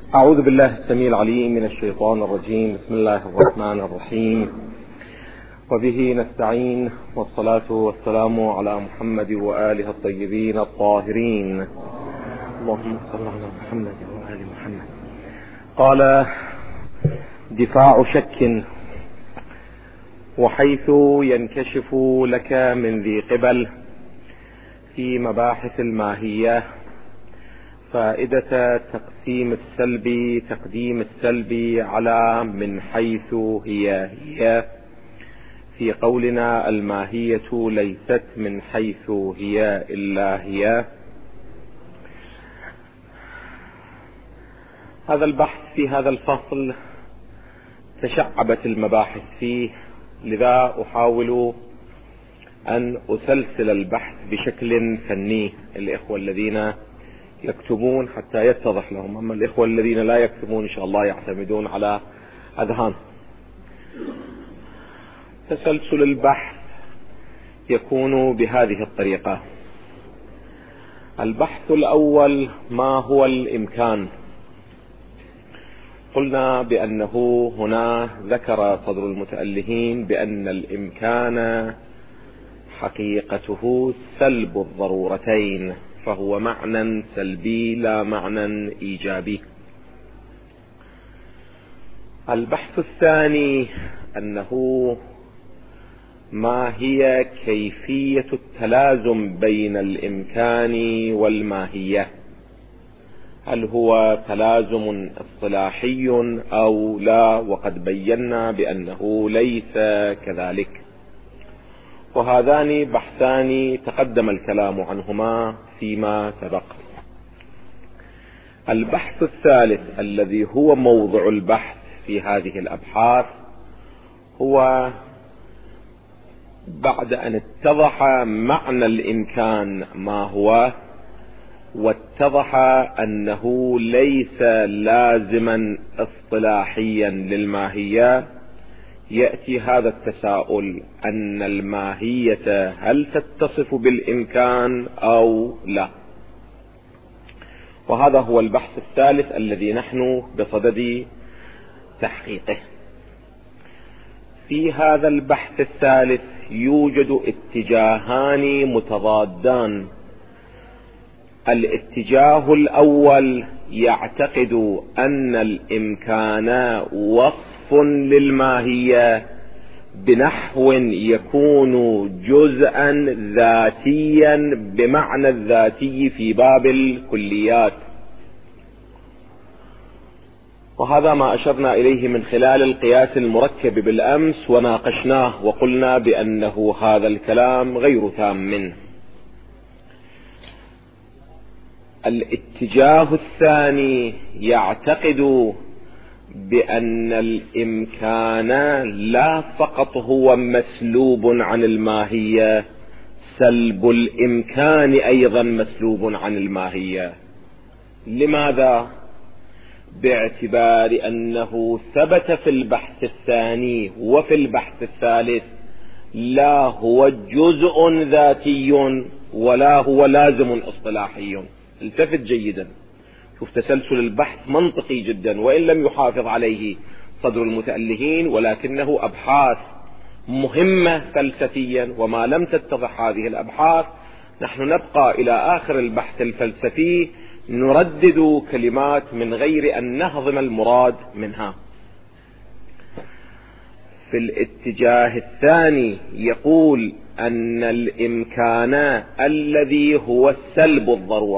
أعوذ بالله السميع العليم من الشيطان الرجيم. بسم الله الرحمن الرحيم، وبه نستعين، والصلاة والسلام على محمد وآله الطيبين الطاهرين. اللهم صل على محمد وآل محمد. قال: دفاع شك. وحيث ينكشف لك من ذي قبل في مباحث الماهية فائدة تقديم السلب على من حيث هي في قولنا الماهية ليست من حيث هي إلا هي. هذا البحث في هذا الفصل تشعبت المباحث فيه، لذا أحاول أن أسلسل البحث بشكل فني. الإخوة الذين يكتبون حتى يتضح لهم، أما الإخوة الذين لا يكتبون إن شاء الله يعتمدون على أذهان. تسلسل البحث يكون بهذه الطريقة. البحث الأول: ما هو الإمكان؟ قلنا بأنه هنا ذكر صدر المتألهين بأن الإمكان حقيقته سلب الضرورتين، فهو معنى سلبي لا معنى إيجابي. البحث الثاني أنه ما هي كيفية التلازم بين الإمكان والماهية؟ هل هو تلازم اصطلاحي أو لا؟ وقد بينا بأنه ليس كذلك. وهذان بحثان تقدم الكلام عنهما فيما سبق. البحث الثالث الذي هو موضع البحث في هذه الأبحاث هو بعد أن اتضح معنى الإمكان ما هو، واتضح أنه ليس لازما اصطلاحيا للماهية، يأتي هذا التساؤل: أن الماهية هل تتصف بالإمكان أو لا؟ وهذا هو البحث الثالث الذي نحن بصدد تحقيقه. في هذا البحث الثالث يوجد اتجاهان متضادان. الاتجاه الأول يعتقد أن الإمكان وصف للماهية بنحو يكون جزءا ذاتيا بمعنى الذاتي في باب الكليات، وهذا ما أشرنا إليه من خلال القياس المركب بالأمس، وناقشناه وقلنا بأنه هذا الكلام غير تام. الاتجاه الثاني يعتقد بأن الإمكان لا فقط هو مسلوب عن الماهية، سلب الإمكان أيضا مسلوب عن الماهية. لماذا؟ باعتبار أنه ثبت في البحث الثاني وفي البحث الثالث لا هو جزء ذاتي ولا هو لازم اصطلاحي. التفت جيدا، شوف تسلسل البحث منطقي جدا، وإن لم يحافظ عليه صدر المتألهين، ولكنه أبحاث مهمة فلسفيا. وما لم تتضح هذه الأبحاث نحن نبقى إلى آخر البحث الفلسفي نردد كلمات من غير أن نهضم المراد منها. في الاتجاه الثاني يقول أن الإمكان الذي هو سلب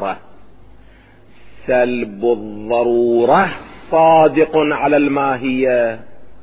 الضرورة صادق على الماهية،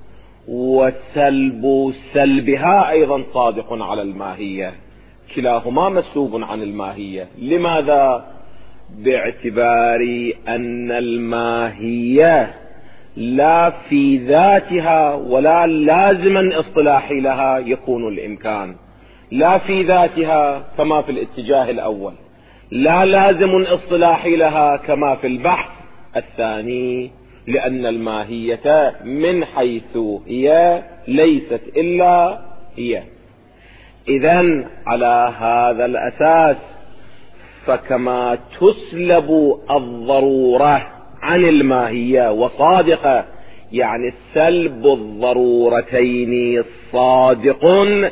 وسلب سلبها أيضا صادق على الماهية، كلاهما مسلوب عن الماهية. لماذا؟ باعتبار أن الماهية لا في ذاتها ولا لازما اصطلاحي لها يكون الإمكان، لا في ذاتها كما في الاتجاه الأول، لا لازم اصطلاحي لها كما في البحث الثاني، لأن الماهية من حيث هي ليست إلا هي. إذن على هذا الأساس فكما تسلب الضرورة عن الماهية، وصادقة يعني سلب الضرورتين صادق،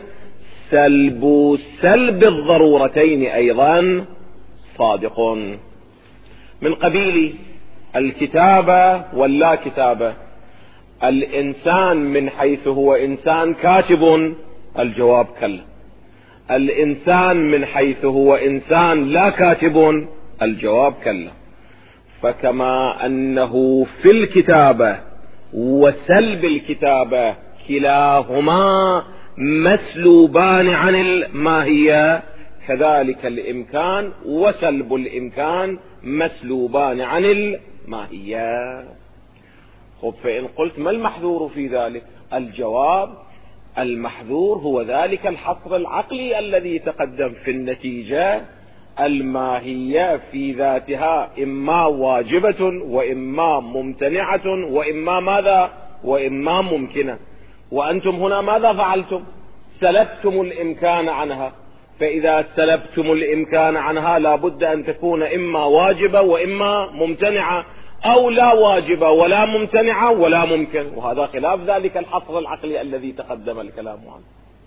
سلب الضرورتين أيضا صادق. من قبيل الكتابة واللا كتابة. الإنسان من حيث هو إنسان كاتب، الجواب كلا. الإنسان من حيث هو إنسان لا كاتب، الجواب كلا. فكما أنه في الكتابة وسلب الكتابة كلاهما مسلوبان عن الماهية، كذلك الإمكان وسلب الإمكان مسلوبان عن الماهية. خب، فإن قلت ما المحذور في ذلك؟ الجواب: المحذور هو ذلك الحصر العقلي الذي تقدم في النتيجة. الماهية في ذاتها إما واجبة وإما ممتنعة وإما ماذا؟ وإما ممكنة. وأنتم هنا ماذا فعلتم؟ سلبتم الإمكان عنها. فإذا سلبتم الإمكان عنها لابد أن تكون إما واجبة وإما ممتنعة، أو لا واجبة ولا ممتنعة ولا ممكن، وهذا خلاف ذلك الحصر العقلي الذي تقدم الكلام عنه.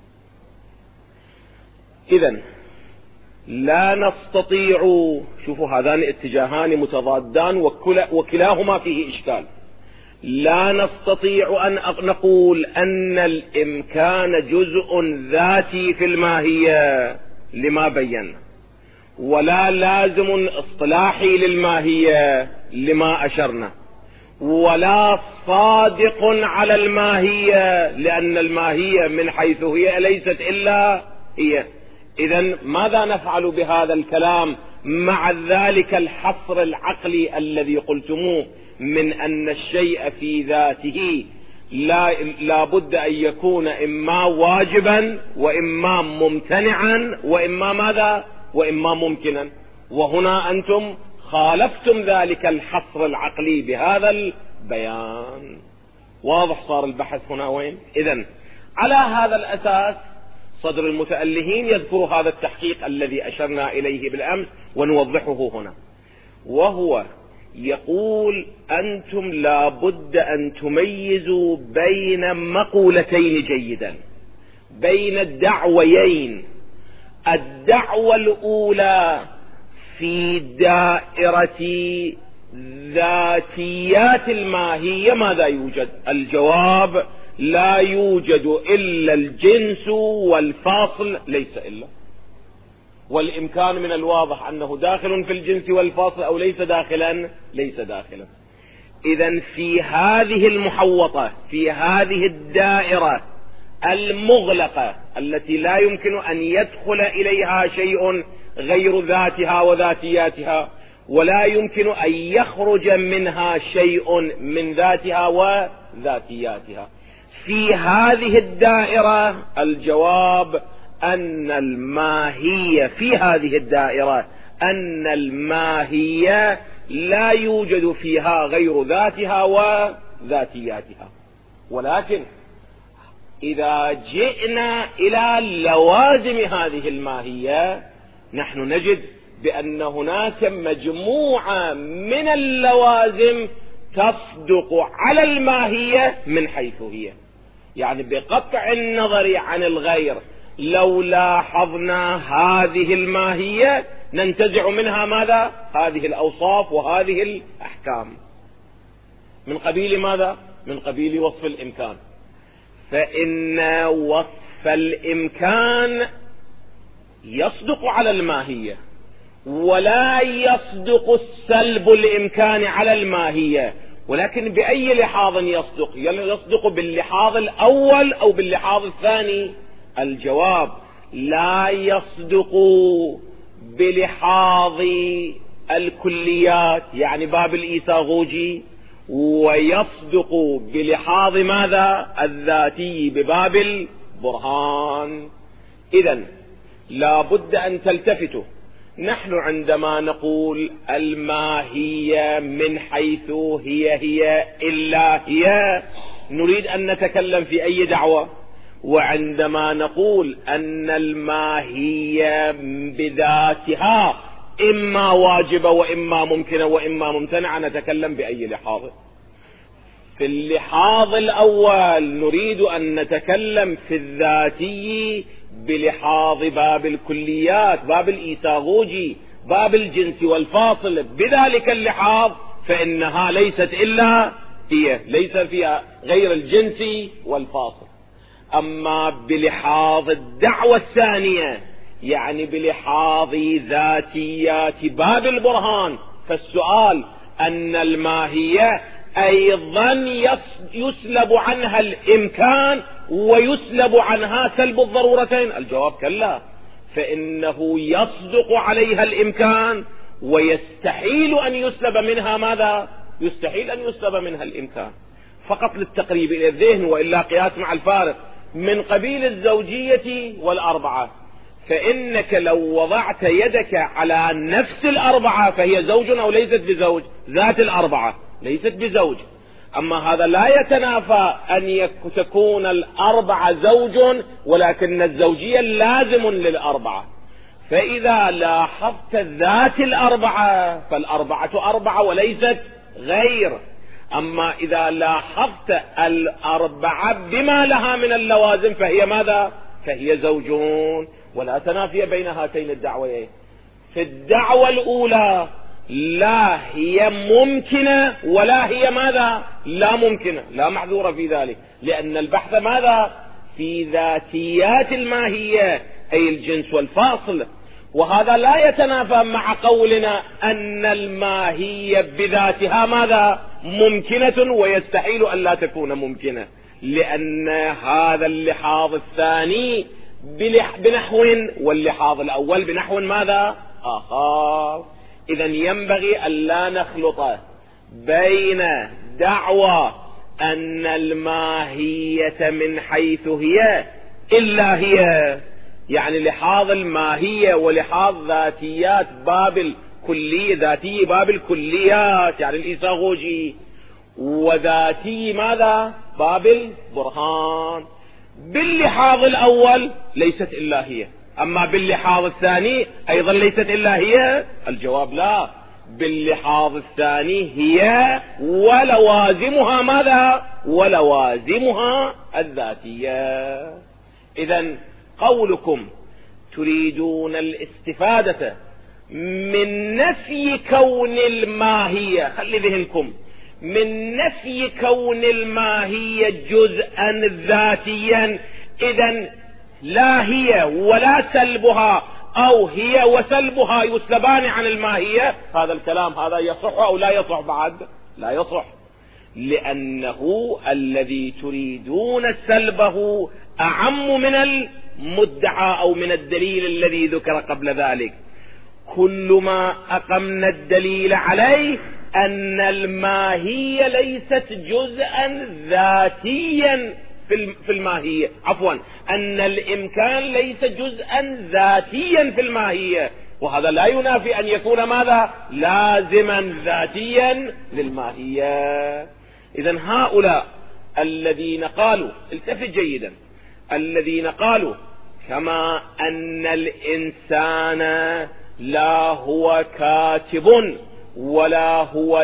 إذن لا نستطيع، شوفوا هذان اتجاهان متضادان وكلاهما فيه إشكال. لا نستطيع أن نقول أن الإمكان جزء ذاتي في الماهية لما بينا، ولا لازم اصطلاحي للماهية لما أشرنا، ولا صادق على الماهية لأن الماهية من حيث هي ليست إلا هي. إذن ماذا نفعل بهذا الكلام مع ذلك الحصر العقلي الذي قلتموه من أن الشيء في ذاته لا بد أن يكون إما واجبا وإما ممتنعا وإما ماذا؟ وإما ممكنا. وهنا أنتم خالفتم ذلك الحصر العقلي بهذا البيان. واضح صار البحث هنا وين؟ إذن على هذا الأساس صدر المتألهين يذكر هذا التحقيق الذي أشرنا إليه بالأمس ونوضحه هنا، وهو يقول: أنتم لا بد أن تميزوا بين مقولتين جيدا، بين الدعويين. الدعوة الأولى في دائرة ذاتيات الماهية ماذا يوجد؟ الجواب: لا يوجد إلا الجنس والفاصل ليس إلا. والإمكان من الواضح أنه داخل في الجنس والفاصل أو ليس داخلا؟ ليس داخلا. إذن في هذه المحوطة، في هذه الدائرة المغلقة التي لا يمكن أن يدخل إليها شيء غير ذاتها وذاتياتها، ولا يمكن أن يخرج منها شيء من ذاتها وذاتياتها، في هذه الدائرة الجواب أن الماهية في هذه الدائرة أن الماهية لا يوجد فيها غير ذاتها وذاتياتها. ولكن إذا جئنا إلى لوازم هذه الماهية نحن نجد بأن هناك مجموعة من اللوازم تصدق على الماهية من حيث هي. يعني بقطع النظر عن الغير لو لاحظنا هذه الماهية ننتزع منها ماذا؟ هذه الأوصاف وهذه الأحكام. من قبيل ماذا؟ من قبيل وصف الإمكان. فإن وصف الإمكان يصدق على الماهية، ولا يصدق السلب الإمكان على الماهية. ولكن بأي لحاظ يصدق؟ يصدق باللحاظ الأول أو باللحاظ الثاني؟ الجواب: لا يصدق بلحاظ الكليات يعني باب الإيساغوجي، ويصدق بلحاظ ماذا؟ الذاتي بباب البرهان. إذن لا بد أن تلتفتوا. نحن عندما نقول الماهية من حيث هي إلا هي نريد أن نتكلم في أي دعوة. وعندما نقول أن الماهية بذاتها إما واجبة وإما ممكنة وإما ممتنعة، نتكلم بأي لحاظ؟ في اللحاظ الأول نريد أن نتكلم في الذاتي بلحاظ باب الكليات، باب الإيساغوجي، باب الجنس والفاصل. بذلك اللحاظ فإنها ليست إلا هي، ليس فيها غير الجنس والفاصل. أما بلحاظ الدعوة الثانية، يعني بلحاظ ذاتيات باب البرهان، فالسؤال أن الماهية أيضا يسلب عنها الإمكان ويسلب عنها سلب الضرورتين. الجواب كلا، فإنه يصدق عليها الإمكان ويستحيل أن يسلب منها ماذا؟ يستحيل أن يسلب منها الإمكان. فقط للتقريب إلى الذهن، وإلا قياس مع الفارق. من قبيل الزوجية والأربعة، فإنك لو وضعت يدك على نفس الأربعة فهي زوج أو ليست بزوج؟ ذات الأربعة ليست بزوج. أما هذا لا يتنافى أن تكون الأربعة زوج، ولكن الزوجية لازم للأربعة. فإذا لاحظت ذات الأربعة فالأربعة أربعة وليست غير. أما إذا لاحظت الأربعة بما لها من اللوازم فهي ماذا؟ فهي زوجون، ولا تنافي بين هاتين الدعوتين. في الدعوة الأولى لا هي ممكنة ولا هي ماذا؟ لا ممكنة، لا معذورة في ذلك، لأن البحث ماذا؟ في ذاتيات الماهية، أي الجنس والفاصل. وهذا لا يتنافى مع قولنا أن الماهية بذاتها ماذا؟ ممكنة، ويستحيل أن لا تكون ممكنة، لأن هذا اللحاظ الثاني بنحو واللحاظ الأول بنحو ماذا؟ آخر. إذن ينبغي أن لا نخلط بين دعوى أن الماهية من حيث هي إلا هي، يعني لحاظ الماهية ولحاظ ذاتيات باب الكلية، ذاتي باب الكليات يعني الإيساغوجي، وذاتي ماذا؟ باب البرهان. باللحاظ الأول ليست إلا هي، أما باللحاظ الثاني أيضا ليست إلا هي. الجواب لا، باللحاظ الثاني هي ولوازمها ماذا؟ ولوازمها الذاتية. إذن قولكم تريدون الاستفادة من نفي كون الماهية، خلي ذهنكم، من نفي كون الماهية جزءا ذاتيا، إذن لا هي ولا سلبها أو هي وسلبها يسلبان عن الماهية، هذا الكلام هذا يصح أو لا يصح؟ بعد لا يصح، لأنه الذي تريدون سلبه أعم من المدعى أو من الدليل الذي ذكر قبل ذلك. كل ما أقمنا الدليل عليه أن الماهية ليست جزءا ذاتيا في الماهية، عفوا، أن الإمكان ليس جزءا ذاتيا في الماهية، وهذا لا ينافي أن يكون ماذا؟ لازما ذاتيا للماهية. إذن هؤلاء الذين قالوا، التفت جيدا، الذين قالوا كما أن الإنسان لا هو كاتب ولا هو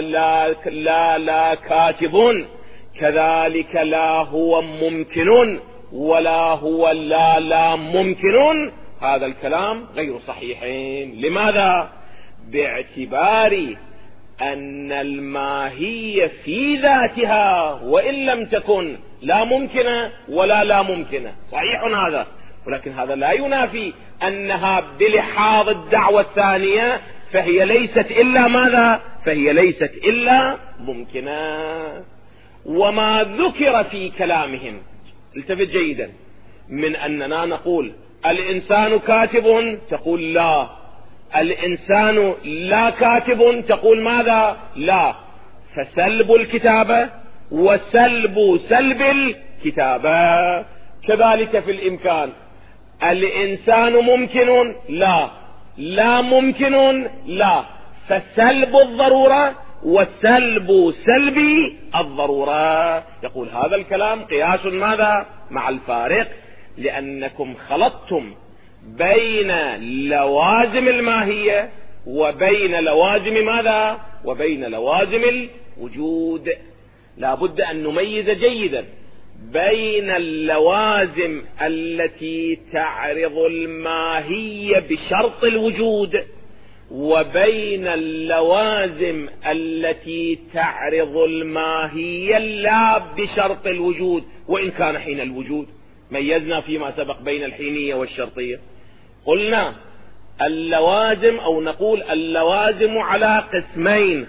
لا كاتب، كذلك لا هو ممكن ولا هو لا ممكن، هذا الكلام غير صحيحين. لماذا؟ باعتبار أن الماهية في ذاتها وإن لم تكن لا ممكنة ولا لا ممكنة، صحيح هذا، ولكن هذا لا ينافي أنها بلحاظ الدعوة الثانية فهي ليست إلا ماذا؟ فهي ليست إلا ممكنة. وما ذكر في كلامهم، التفت جيدا، من أننا نقول الإنسان كاتب تقول لا، الإنسان لا كاتب تقول ماذا؟ لا، فسلب الكتابة وسلب سلب الكتابة. كذلك في الإمكان، الإنسان ممكن لا، لا ممكن لا، فسلب الضرورة وسلب سلب الضرورة. يقول هذا الكلام قياس ماذا؟ مع الفارق، لأنكم خلطتم بين لوازم الماهية وبين لوازم ماذا؟ وبين لوازم الوجود. لا بد أن نميز جيدا بين اللوازم التي تعرض الماهية بشرط الوجود، وبين اللوازم التي تعرض الماهية لا بشرط الوجود وإن كان حين الوجود. ميزنا فيما سبق بين الحينية والشرطية. قلنا اللوازم، أو نقول اللوازم على قسمين: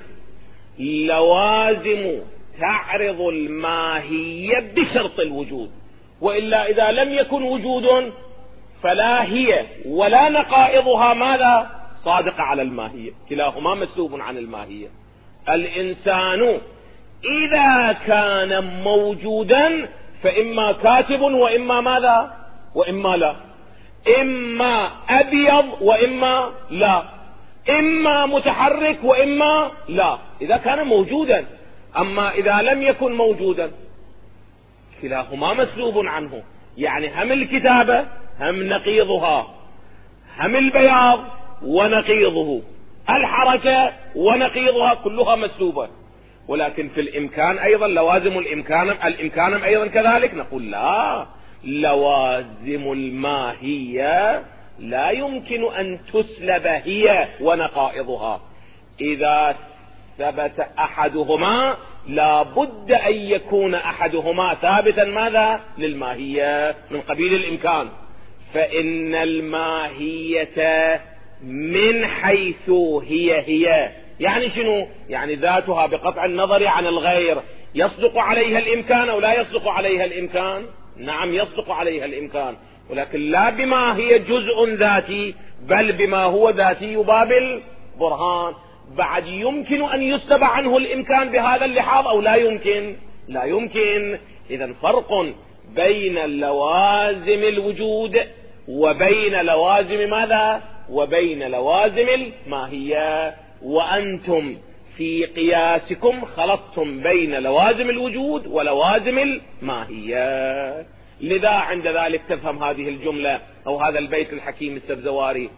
لوازم تعرض الماهية بشرط الوجود، وإلا إذا لم يكن وجود فلا هي ولا نقائضها ماذا؟ صادقة على الماهية، كلاهما مسلوب عن الماهية. الإنسان إذا كان موجودا فإما كاتب وإما ماذا؟ وإما لا، إما أبيض وإما لا، إما متحرك وإما لا، إذا كان موجودا. أما إذا لم يكن موجودا كلاهما مسلوب عنه، يعني هم الكتابة هم نقيضها، هم البياض ونقيضه، الحركة ونقيضها، كلها مسلوبة. ولكن في الإمكان أيضا لوازم الإمكان أيضا كذلك. نقول لا، لوازم الماهية لا يمكن أن تسلب هي ونقائضها. إذا ثبت أحدهما لا بد أن يكون أحدهما ثابتا ماذا؟ للماهية، من قبيل الإمكان. فإن الماهية من حيث هي يعني شنو؟ يعني ذاتها بقطع النظر عن الغير يصدق عليها الإمكان أو لا يصدق عليها الإمكان؟ نعم يصدق عليها الإمكان، ولكن لا بما هي جزء ذاتي، بل بما هو ذاتي باب البرهان. بعد يمكن أن يسلب عنه الإمكان بهذا اللحاظ أو لا يمكن؟ لا يمكن. إذن فرق بين لوازم الوجود وبين لوازم ماذا؟ وبين لوازم الماهية. وأنتم في قياسكم خلطتم بين لوازم الوجود ولوازم الماهية. لذا عند ذلك تفهم هذه الجملة أو هذا البيت الحكيم السبزواري: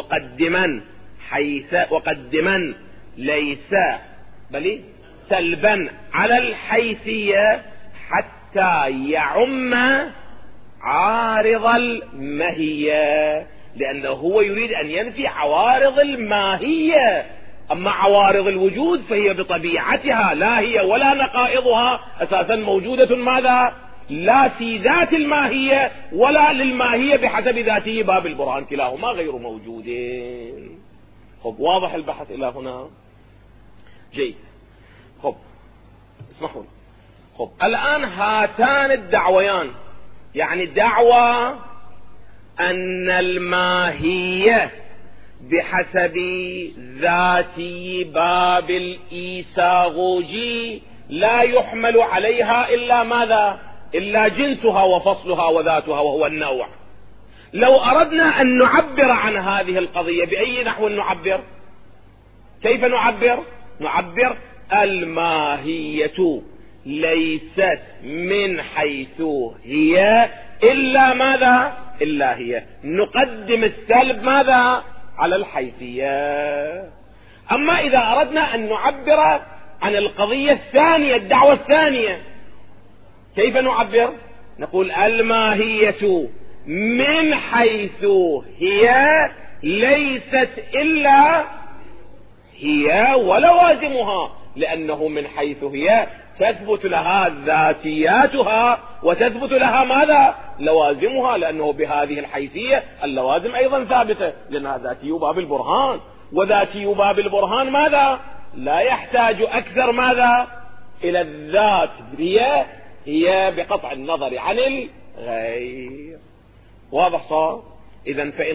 وقدما ليس بل سلبا على الحيثية حتى يعم عارض الماهية، لأنه هو يريد أن ينفي عوارض الماهية. أما عوارض الوجود فهي بطبيعتها لا هي ولا نقائضها أساسا موجودة ماذا؟ لا في ذات الماهية ولا للماهية بحسب ذاته باب البرهان، كلاهما غير موجودين. خب واضح البحث إلى هنا؟ جيد. خب اسمحوا لي. خب الآن هاتان الدعويان، يعني دعوى أن الماهية بحسب ذاتي باب الإيساغوجي لا يحمل عليها إلا ماذا؟ إلا جنسها وفصلها وذاتها وهو النوع. لو أردنا أن نعبر عن هذه القضية بأي نحو نعبر؟ كيف نعبر؟ نعبر الماهية ليست من حيث هي إلا ماذا؟ إلا هي. نقدم السلب ماذا؟ على الحيثية. أما إذا أردنا أن نعبر عن القضية الثانية، الدعوة الثانية، كيف نعبر؟ نقول الماهية من حيث هي ليست إلا هي ولوازمها، لأنه من حيث هي تثبت لها ذاتياتها وتثبت لها ماذا؟ لوازمها، لأنه بهذه الحيثية اللوازم أيضا ثابتة، لأنها ذاتي باب البرهان، وذاتي باب البرهان ماذا؟ لا يحتاج أكثر ماذا؟ إلى الذات، هي بقطع النظر عن الغير. واضح صار؟ إذن فإن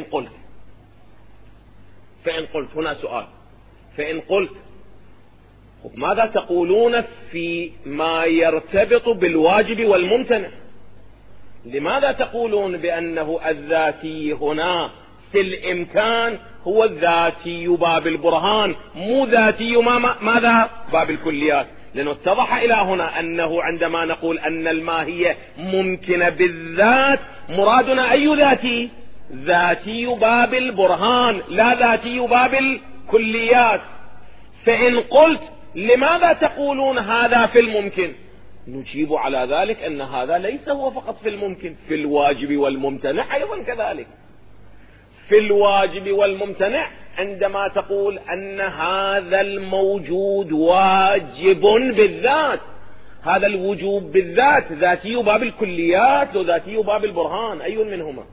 قلت هنا سؤال، فإن قلت ماذا تقولون في ما يرتبط بالواجب والممتنع؟ لماذا تقولون بأنه الذاتي هنا في الإمكان هو الذاتي باب البرهان، مو ذاتي ماذا؟ باب الكليات؟ لأنه اتضح إلى هنا أنه عندما نقول أن الماهية ممكنة بالذات مرادنا أي ذاتي؟ ذاتي باب البرهان، لا ذاتي باب كليات. فإن قلت لماذا تقولون هذا في الممكن، نجيب على ذلك أن هذا ليس هو فقط في الممكن، في الواجب والممتنع أيضا كذلك. في الواجب والممتنع عندما تقول أن هذا الموجود واجب بالذات، هذا الوجوب بالذات ذاتي باب الكليات وذاتي باب البرهان، أي منهما؟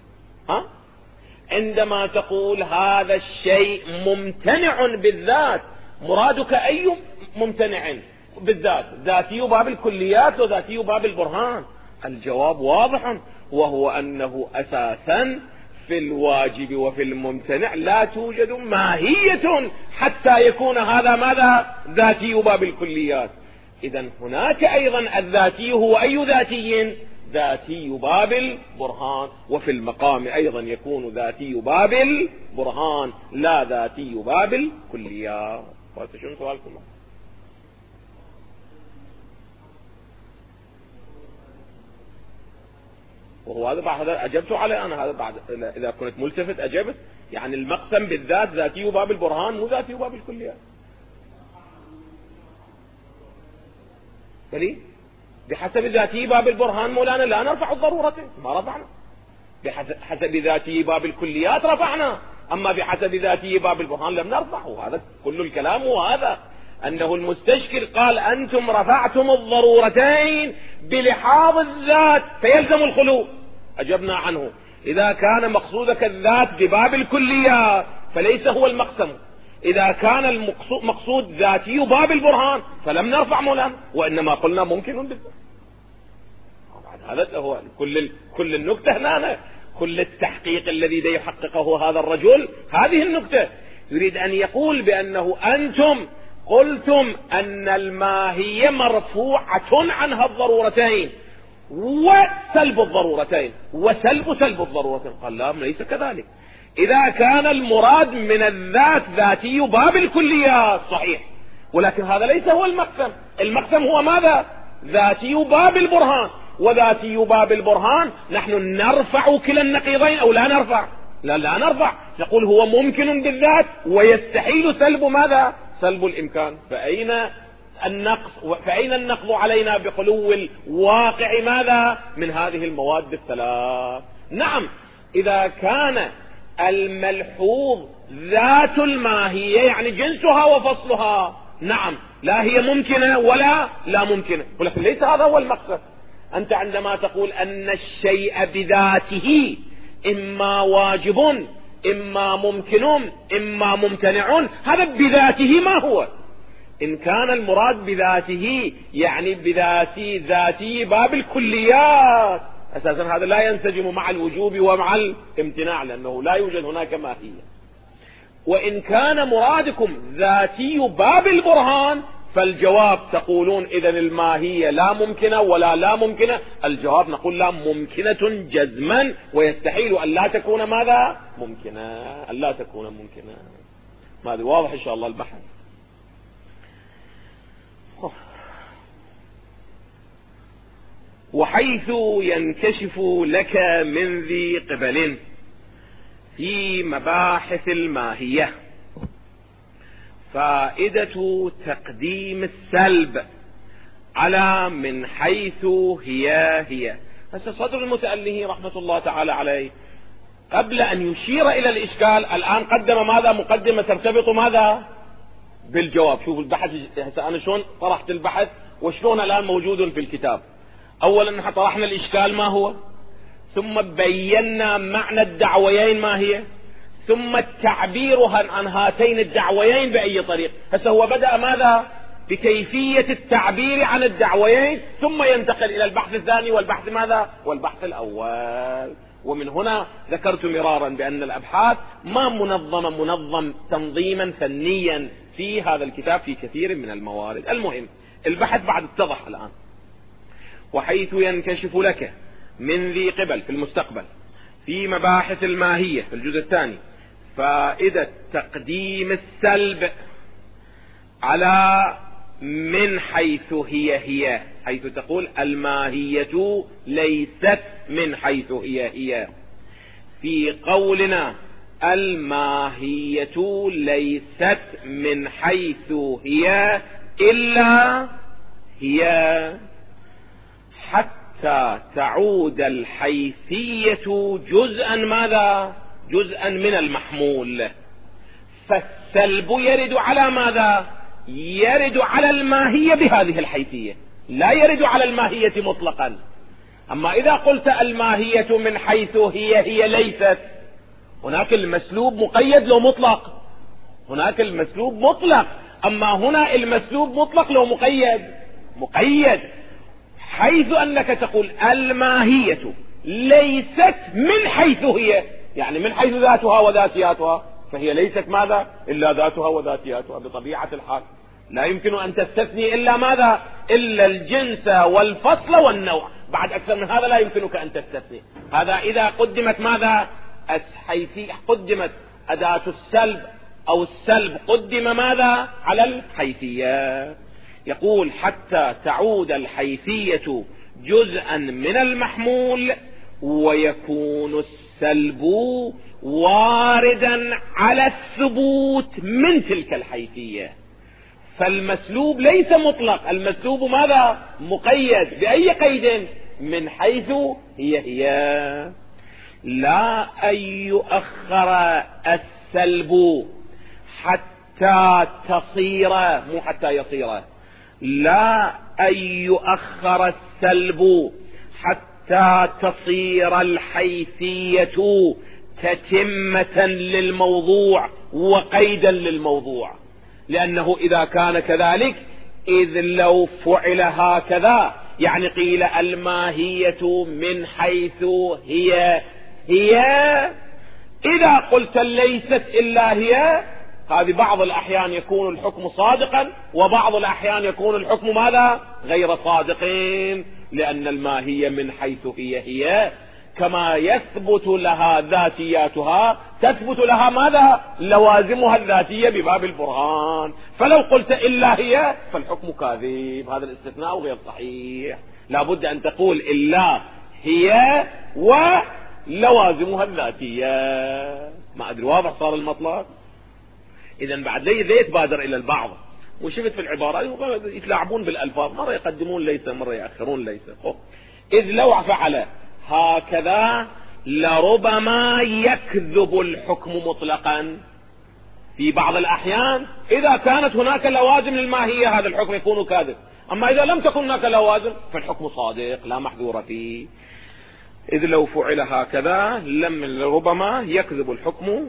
عندما تقول هذا الشيء ممتنع بالذات، مرادك أي ممتنع بالذات؟ ذاتي باب الكليات وذاتي باب البرهان. الجواب واضح، وهو أنه أساسا في الواجب وفي الممتنع لا توجد ماهية حتى يكون هذا ماذا؟ ذاتي باب الكليات. إذن هناك أيضا الذاتي هو أي ذاتي؟ ذاتي باب البرهان، وفي المقام أيضا يكون ذاتي باب البرهان لا ذاتي باب الكليات. شنو سؤالكم؟ وهو هذا بعد أجبت عليه أنا، هذا بعد إذا كنت ملتفت أجبت، يعني المقسم بالذات ذاتي باب البرهان مو ذاتي باب الكليات. بلي بحسب ذاتي باب البرهان مولانا لا نرفع الضرورتين، ما رفعنا. بحسب ذاتي باب الكليات رفعنا، أما بحسب ذاتي باب البرهان لم نرفع. وهذا كل الكلام هو هذا، أنه المستشكل قال أنتم رفعتم الضرورتين بلحاظ الذات فيلزم الخلو. أجبنا عنه إذا كان مقصودك الذات بباب الكليات فليس هو المقسم، إذا كان المقصود ذاتي باب البرهان فلم نرفع مولانا، وإنما قلنا ممكن بالذات. هذا هو كل النكتة هنا، كل التحقيق الذي يحققه هذا الرجل هذه النكتة. يريد أن يقول بأنه أنتم قلتم أن الماهية مرفوعة عنها الضرورتين وسلب الضرورتين سلب الضرورتين. قال لا، ليس كذلك. إذا كان المراد من الذات ذاتي باب الكليات صحيح، ولكن هذا ليس هو المقسم. المقسم هو ماذا؟ ذاتي باب البرهان، وذاتي باب البرهان نحن نرفع كلا النقيضين أو لا نرفع؟ لا نرفع، نقول هو ممكن بالذات ويستحيل سلب ماذا؟ سلب الإمكان. فأين النقض علينا بخلو الواقع ماذا؟ من هذه المواد الثلاث. نعم، إذا كان الملحوظ ذات الماهية يعني جنسها وفصلها، نعم، لا هي ممكنة ولا لا ممكنة، ولكن ليس هذا هو المقصد. أنت عندما تقول أن الشيء بذاته إما واجب إما ممكن إما ممتنع، هذا بذاته ما هو؟ إن كان المراد بذاته يعني ذاتي باب الكليات، أساسا هذا لا ينسجم مع الوجوب ومع الامتناع، لأنه لا يوجد هناك ماهية. وإن كان مرادكم ذاتي باب البرهان فالجواب تقولون إذن الماهية لا ممكنة ولا لا ممكنة. الجواب نقول لا ممكنة جزما، ويستحيل أن لا تكون ماذا؟ ممكنة، أن لا تكون ممكنة. هذا واضح إن شاء الله البحث. وحيث ينكشف لك من ذي قبل في مباحث الماهية فائدة تقديم السلب على من حيث هي. صدر المتأله رحمة الله تعالى عليه قبل أن يشير إلى الإشكال الآن قدم ماذا؟ مقدمة ترتبط ماذا؟ بالجواب. شوفوا البحث أنا شلون طرحت البحث وشلون الآن موجود في الكتاب. أولا طرحنا الإشكال ما هو، ثم بينا معنى الدعويين ما هي، ثم التعبير عن هاتين الدعويين بأي طريق. هو بدأ ماذا؟ بكيفية التعبير عن الدعويين، ثم ينتقل إلى البحث الثاني والبحث ماذا؟ والبحث الأول. ومن هنا ذكرت مرارا بأن الأبحاث ما منظم تنظيما فنيا في هذا الكتاب في كثير من الموارد. المهم البحث بعد اتضح الآن. وحيث ينكشف لك من ذي قبل في المستقبل في مباحث الماهية في الجزء الثاني فائدة تقديم السلب على من حيث هي، حيث تقول الماهية ليست من حيث هي في قولنا الماهية ليست من حيث هي إلا هي حتى تعود الحيثية جزءا ماذا؟ جزءا من المحمول. فالسلب يرد على ماذا؟ يرد على الماهية بهذه الحيثية، لا يرد على الماهية مطلقا. أما إذا قلت الماهية من حيث هي ليست، هناك المسلوب مقيد لو مطلق، هناك المسلوب مطلق، أما هنا المسلوب مطلق لو مقيد، حيث أنك تقول الماهية ليست من حيث هي، يعني من حيث ذاتها وذاتياتها، فهي ليست ماذا؟ إلا ذاتها وذاتياتها بطبيعة الحال. لا يمكن أن تستثني إلا ماذا؟ إلا الجنس والفصل والنوع، بعد أكثر من هذا لا يمكنك أن تستثني. هذا إذا قدمت ماذا؟ قدمت أداة السلب أو السلب قدم ماذا؟ على الحيثية. يقول حتى تعود الحيثية جزءا من المحمول ويكون السلب واردا على الثبوت من تلك الحيثية. فالمسلوب ليس مطلق، المسلوب ماذا؟ مقيد. بأي قيد؟ من حيث هي. لا أن يؤخر السلب حتى تصير، مو حتى يصير، لا أن يؤخر السلب حتى تصير الحيثية تتمة للموضوع وقيدا للموضوع. لأنه إذا كان كذلك، إذ لو فعل هكذا يعني قيل الماهية من حيث هي، إذا قلت ليست إلا هي، هذه بعض الأحيان يكون الحكم صادقا وبعض الأحيان يكون الحكم ماذا؟ غير صادقين، لأن الماهية من حيث هي كما يثبت لها ذاتياتها تثبت لها ماذا؟ لوازمها الذاتية بباب البرهان. فلو قلت إلا هي فالحكم كاذب، هذا الاستثناء غير صحيح. لابد أن تقول إلا هي ولوازمها الذاتية. ما أدري واضح صار المطلب؟ إذن بعد لا يتبادر إلى البعض، وشفت في العبارات يتلاعبون بالألفاظ، مرة يقدمون ليس مرة يأخرون ليس. إذ لو فعل هكذا لربما يكذب الحكم مطلقا. في بعض الأحيان إذا كانت هناك لوازم للماهية هذا الحكم يكون كاذب، أما إذا لم تكن هناك لوازم فالحكم صادق لا محذور فيه. إذ لو فعل هكذا لربما يكذب الحكم،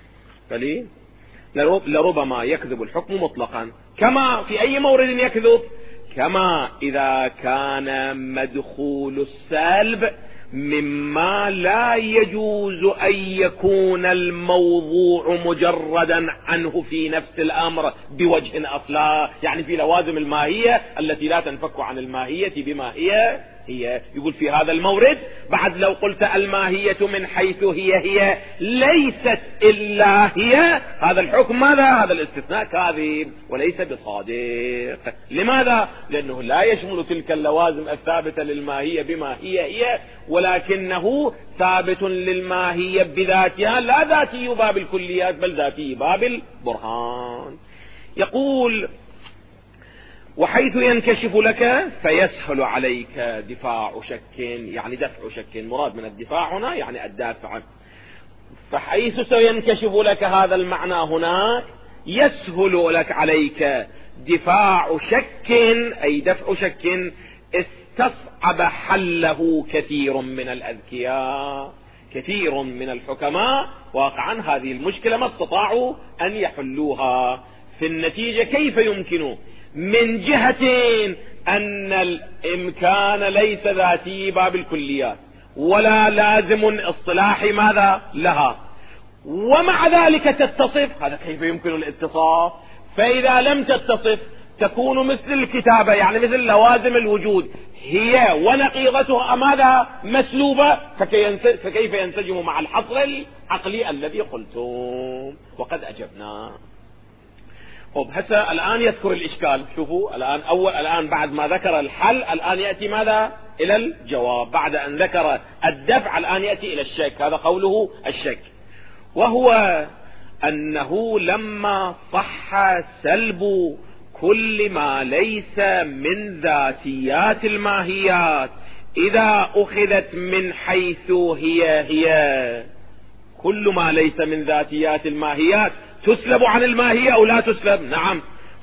لربما يكذب الحكم مطلقا. كما في أي مورد يكذب؟ كما إذا كان مدخول السلب مما لا يجوز أن يكون الموضوع مجردا عنه في نفس الأمر بوجه أصلا، يعني في لوازم الماهية التي لا تنفك عن الماهية بما هي. يقول في هذا المورد بعد لو قلت الماهية من حيث هي ليست إلا هي، هذا الحكم ماذا؟ هذا الاستثناء كاذب وليس بصادق. لماذا؟ لأنه لا يشمل تلك اللوازم الثابتة للماهية بما هي ولكنه ثابت للماهية بذاتها، لا ذاتي باب الكليات بل ذاتي باب البرهان. يقول وحيث ينكشف لك فيسهل عليك دفاع شك، يعني دفع شك، مراد من الدفاع هنا يعني الدافع. فحيث سينكشف لك هذا المعنى هناك يسهل لك عليك دفاع شك، أي دفع شك استصعب حله كثير من الأذكياء، كثير من الحكماء واقعا هذه المشكلة ما استطاعوا أن يحلوها. في النتيجة كيف يمكن من جهة أن الإمكان ليس ذاتي باب الكليات ولا لازم اصطلاحي ماذا لها، ومع ذلك تتصف، هذا كيف يمكن الاتصاف؟ فإذا لم تتصف تكون مثل الكتابة، يعني مثل لوازم الوجود، هي ونقيضتها ماذا؟ مسلوبة، فكيف ينسجم مع الحصر العقلي الذي قلتم؟ وقد أجبنا. هسه الآن يذكر الإشكال. شوفوا الآن بعد ما ذكر الحل الآن يأتي ماذا؟ إلى الجواب. بعد أن ذكر الدفع الآن يأتي إلى الشك، هذا قوله الشك. وهو أنه لما صح سلب كل ما ليس من ذاتيات الماهيات إذا أخذت من حيث هي كل ما ليس من ذاتيات الماهيات تسلب عن الماهية أو لا تسلب؟ نعم.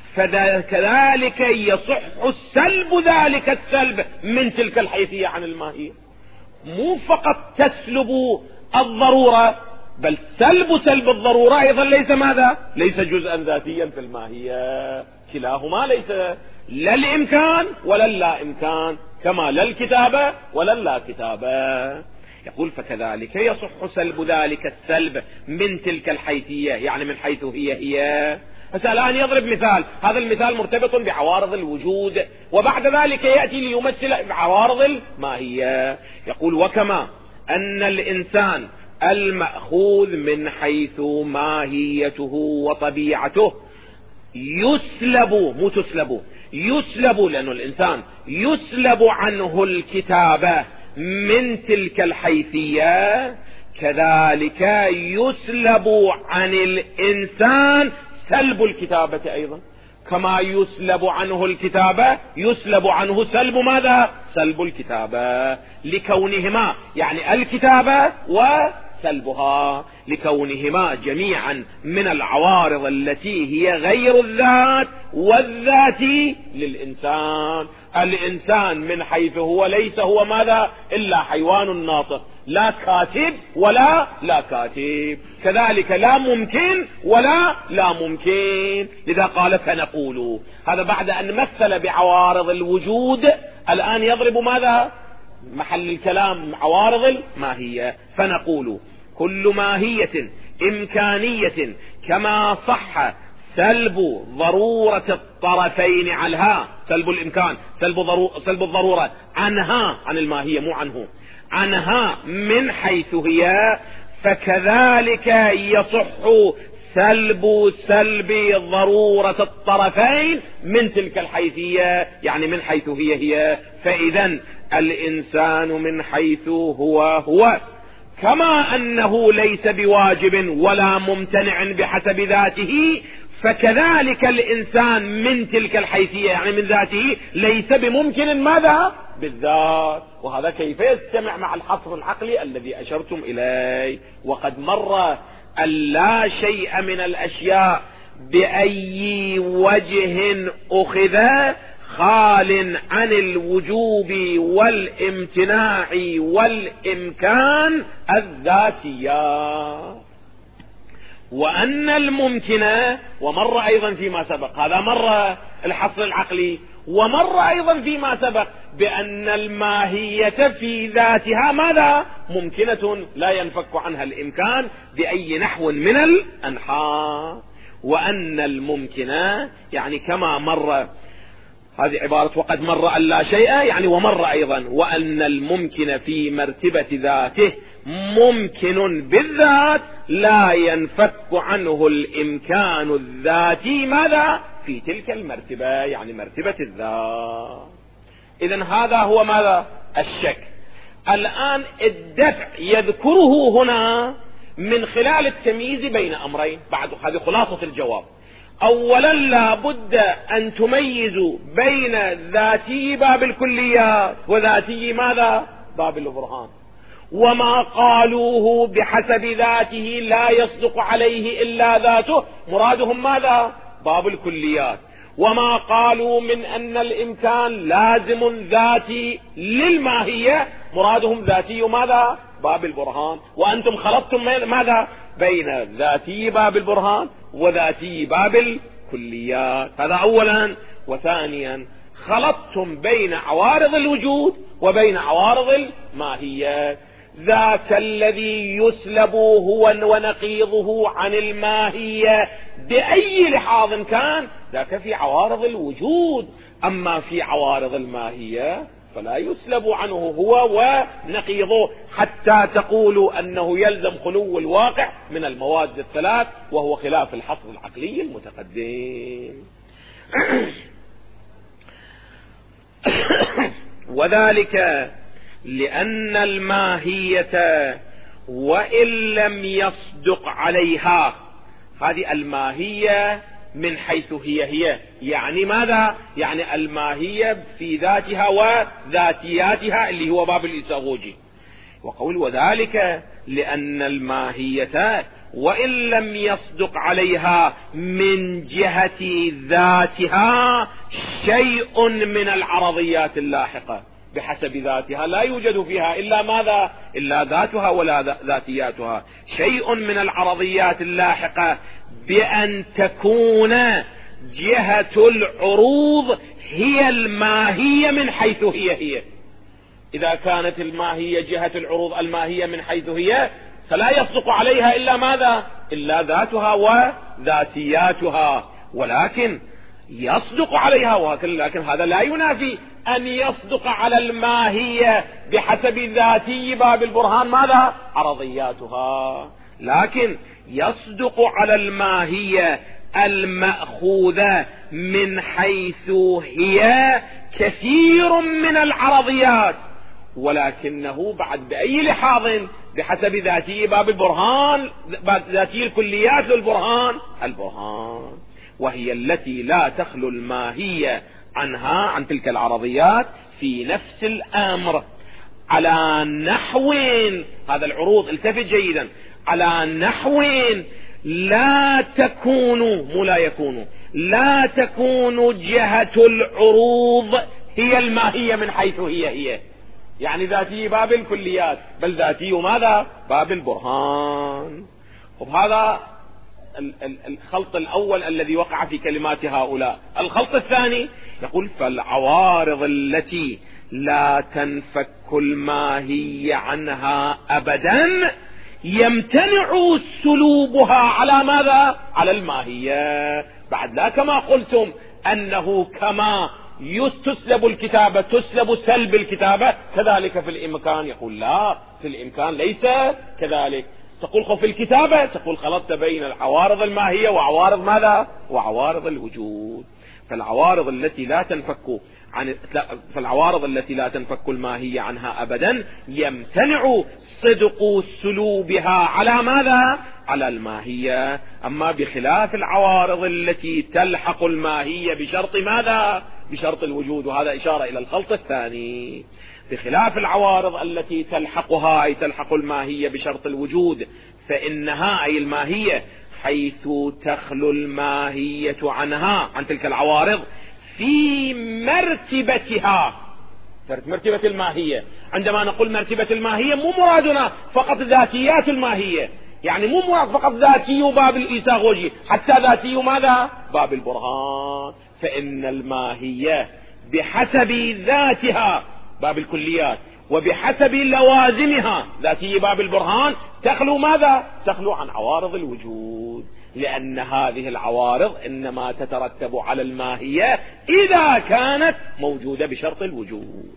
فكذلك يصح سلب ذلك السلب من تلك الحيثية عن الماهية، مو فقط تسلب الضرورة، بل سلب الضرورة أيضا ليس ماذا؟ ليس جزءا ذاتيا في الماهية، كلاهما ليس لا الإمكان ولا اللا إمكان، كما لا الكتابة ولا اللا كتابة. يقول فكذلك يصح سلب ذلك السلب من تلك الحيثية، يعني من حيث هي. هسه الآن يضرب مثال، هذا المثال مرتبط بعوارض الوجود، وبعد ذلك يأتي ليمثل بعوارض الماهية. يقول وكما أن الإنسان المأخوذ من حيث ماهيته وطبيعته يسلب، مو تسلب، يسلب، لأنه الإنسان يسلب عنه الكتابة من تلك الحيثية، كذلك يسلب عن الإنسان سلب الكتابة أيضا. كما يسلب عنه الكتابة يسلب عنه سلب ماذا؟ سلب الكتابة، لكونهما يعني الكتابة وسلبها لكونهما جميعا من العوارض التي هي غير الذات والذات للإنسان. الإنسان من حيث هو ليس هو ماذا؟ إلا حيوان ناطق، لا كاتب ولا لا كاتب، كذلك لا ممكن ولا لا ممكن. لذا قال فنقول، هذا بعد أن مثل بعوارض الوجود الآن يضرب ماذا؟ محل الكلام عوارض الماهية. فنقول كل ماهية إمكانية كما صح سلب ضرورة الطرفين عنها، سلب الإمكان، سلب الضرورة عنها، عن الماهية مو عنه، عنها من حيث هي، فكذلك يصح سلب ضرورة الطرفين من تلك الحيثية، يعني من حيث هي. فإذا الإنسان من حيث هو كما أنه ليس بواجب ولا ممتنع بحسب ذاته، فكذلك الإنسان من تلك الحيثية يعني من ذاته ليس بممكن ماذا؟ بالذات. وهذا كيف يجتمع مع الحصر العقلي الذي أشرتم إليه؟ وقد مر اللا شيء من الأشياء بأي وجه أخذ خال عن الوجوب والامتناع والإمكان الذاتيات. وأن الممكن، ومر أيضا فيما سبق، هذا مر الحصر العقلي، ومر أيضا فيما سبق بأن الماهية في ذاتها ماذا؟ ممكنة لا ينفك عنها الإمكان بأي نحو من الأنحاء. وأن الممكن يعني كما مر، هذه عبارة وقد مر اللا شيء، يعني ومر أيضا وأن الممكن في مرتبة ذاته ممكن بالذات لا ينفك عنه الإمكان الذاتي ماذا؟ في تلك المرتبة، يعني مرتبة الذات. إذن هذا هو ماذا؟ الشك. الآن الدفع يذكره هنا من خلال التمييز بين أمرين، بعد هذه خلاصة الجواب. أولا لا بد أن تميزوا بين ذاتي باب الكليات وذاتي ماذا؟ باب البرهان. وما قالوه بحسب ذاته لا يصدق عليه إلا ذاته مرادهم ماذا؟ باب الكليات. وما قالوا من أن الإمكان لازم ذاتي للماهية مرادهم ذاتي ماذا؟ باب البرهان. وأنتم خلطتم ماذا؟ بين ذاتي باب البرهان وذاتي باب الكليات، هذا أولا. وثانيا خلطتم بين عوارض الوجود وبين عوارض الماهية. ذاك الذي يسلب هو ونقيضه عن الماهية بأي لحاظ كان ذاك في عوارض الوجود، أما في عوارض الماهية فلا يسلب عنه هو ونقيضه، حتى تقولوا أنه يلزم خلو الواقع من المواد الثلاث، وهو خلاف الحصر العقلي المتقدم. وذلك لأن الماهية وإن لم يصدق عليها. هذه الماهية من حيث هي يعني ماذا؟ يعني الماهية في ذاتها وذاتياتها اللي هو باب الإيثاغوجي. وقول وذلك لأن الماهية وإن لم يصدق عليها من جهة ذاتها شيء من العرضيات اللاحقة، بحسب ذاتها لا يوجد فيها إلا ماذا؟ إلا ذاتها ولا ذاتياتها. شيء من العرضيات اللاحقة بأن تكون جهة العروض هي الماهية من حيث هي. إذا كانت الماهية جهة العروض الماهية من حيث هي فلا يصدق عليها إلا ماذا؟ إلا ذاتها وذاتياتها. ولكن يصدق عليها، لكن هذا لا ينافي أن يصدق على الماهية بحسب ذاتي باب البرهان ماذا؟ عرضياتها. لكن يصدق على الماهية المأخوذة من حيث هي كثير من العرضيات، ولكنه بعد بأي لحاظ بحسب ذاتي باب البرهان، ذاتي الكليات للبرهان البرهان، وهي التي لا تخلو الماهية عنها عن تلك العرضيات في نفس الأمر على نحو، هذا العروض التفت جيدا، على نحو لا تكون مو لا يكون، لا تكون جهة العروض هي الماهية من حيث هي يعني ذاتي باب الكليات، بل ذاتي ماذا؟ باب البرهان. وهذا الخلط الأول الذي وقع في كلمات هؤلاء. الخلط الثاني يقول فالعوارض التي لا تنفك الماهية عنها أبدا يمتنع سلوبها على ماذا؟ على الماهية. بعد لا كما قلتم أنه كما تسلب الكتابة تسلب سلب الكتابة كذلك في الإمكان. يقول لا، في الإمكان ليس كذلك. تقول في الكتابة، تقول خلطت بين العوارض الماهية وعوارض ماذا؟ وعوارض الوجود. فالعوارض التي لا تنفك الماهية عنها أبدا يمتنع صدق سلوبها على ماذا؟ على الماهية. أما بخلاف العوارض التي تلحق الماهية بشرط ماذا؟ بشرط الوجود. وهذا إشارة إلى الخلط الثاني. بخلاف العوارض التي تلحقها أي تلحق الماهية بشرط الوجود، فإنها أي الماهية حيث تخلو الماهية عنها عن تلك العوارض في مرتبتها. مرتبة الماهية، عندما نقول مرتبة الماهية مو مرادنا فقط ذاتيات الماهية، يعني مو مراد فقط ذاتي باب الإيثاغوجي، حتى ذاتي ماذا؟ باب البرهان. فإن الماهية بحسب ذاتها باب الكليات وبحسب لوازمها ذاتي باب البرهان تخلو ماذا؟ تخلو عن عوارض الوجود، لأن هذه العوارض إنما تترتب على الماهية إذا كانت موجودة بشرط الوجود.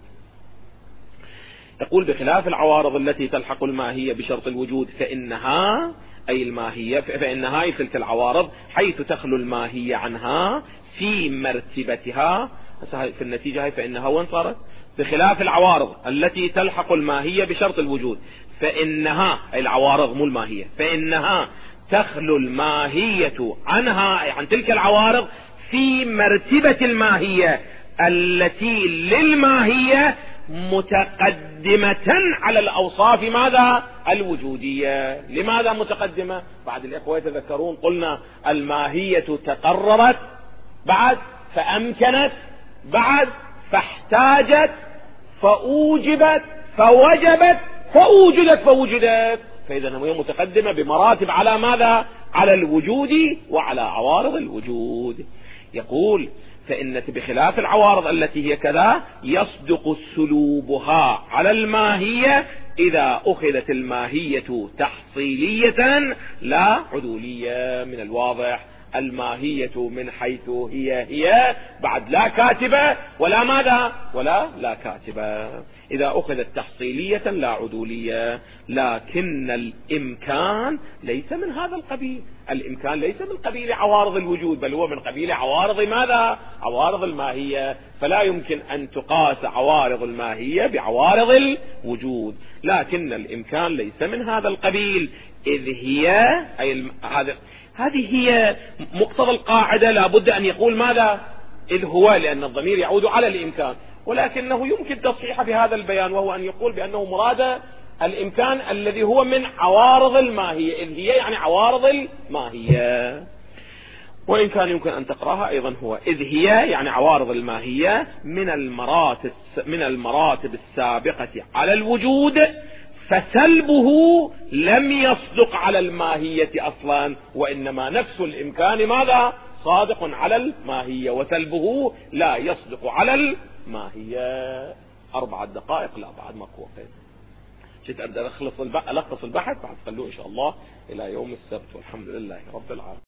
يقول بخلاف العوارض التي تلحق الماهية بشرط الوجود فإنها أي الماهية فإنها تلك العوارض حيث تخلو الماهية عنها في مرتبتها. في النتيجة هي فإنها وين صارت؟ بخلاف العوارض التي تلحق الماهية بشرط الوجود فإنها أي العوارض مو الماهية، فإنها تخلو الماهية عنها أي عن تلك العوارض في مرتبة الماهية التي للماهية متقدمة على الأوصاف ماذا؟ الوجودية. لماذا متقدمة؟ بعد الإخوة يتذكرون قلنا الماهية تقررت، بعد فأمكنت، بعد فاحتاجت، فأوجبت، فوجبت، فوجدت. فإذا هي متقدمة بمراتب على ماذا؟ على الوجود وعلى عوارض الوجود. يقول فإن بخلاف العوارض التي هي كذا يصدق سلوبها على الماهية إذا أخذت الماهية تحصيلية لا عدولية. من الواضح الماهية من حيث هي بعد لا كاتبة ولا ماذا؟ لا كاتبة. إذا أخذت تحصيلية لا عدولية. لكن الإمكان ليس من هذا القبيل. الإمكان ليس من قبيل عوارض الوجود، بل هو من قبيل عوارض ماذا؟ عوارض الماهية. فلا يمكن أن تقاس عوارض الماهية بعوارض الوجود. لكن الإمكان ليس من هذا القبيل، إذ هي هذه هي مقتضى القاعدة. لا بد أن يقول ماذا؟ إذ هو، لأن الضمير يعود على الإمكان، ولكنه يمكن تصحيح بهذا البيان، وهو أن يقول بأنه مراد الإمكان الذي هو من عوارض الماهية، إذ هي يعني عوارض الماهية. وإن كان يمكن أن تقرأها أيضا هو إذ هي يعني عوارض الماهية من المراتب السابقة على الوجود، فسلبه لم يصدق على الماهية أصلا، وإنما نفس الإمكان ماذا؟ صادق على الماهية، وسلبه لا يصدق على الماهية. 4 دقائق، لا بعد ماكو وقت. جيت أبدأ ألخص البحث، بعد خلوه إن شاء الله إلى يوم السبت، والحمد لله رب العالمين.